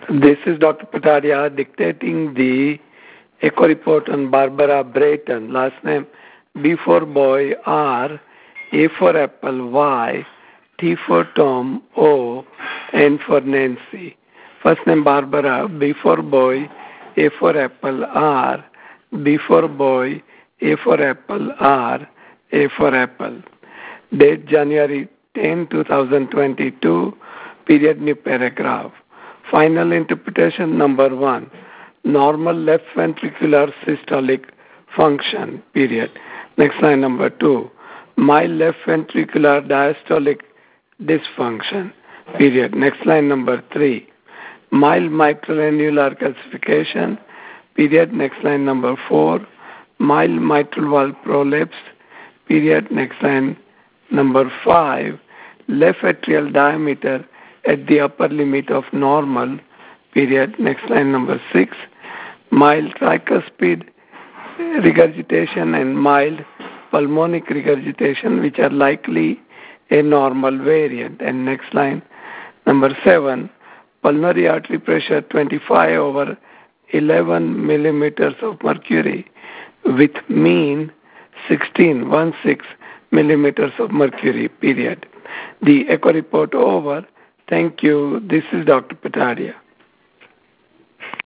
This is Dr. Patadia dictating the echo report on Barbara Brayton. Last name B for boy R, A for apple Y, T for Tom O, N for Nancy. First name Barbara, B for boy, A for apple R, B for boy, A for apple R, A for apple. Date January 10, 2022, period new paragraph. Final interpretation number 1, normal left ventricular systolic function, period. Next line number 2, mild left ventricular diastolic dysfunction, period. Next line number 3, mild mitral annular calcification, period. Next line number 4, mild mitral valve prolapse, period. Next line number 5, left atrial diameter at the upper limit of normal, period. Next line number 6, mild tricuspid regurgitation and mild pulmonic regurgitation, which are likely a normal variant. And next line number 7, pulmonary artery pressure 25 over 11 millimeters of mercury with mean 16 millimeters of mercury, period. The echo report over. Thank you. This is Dr. Patadia.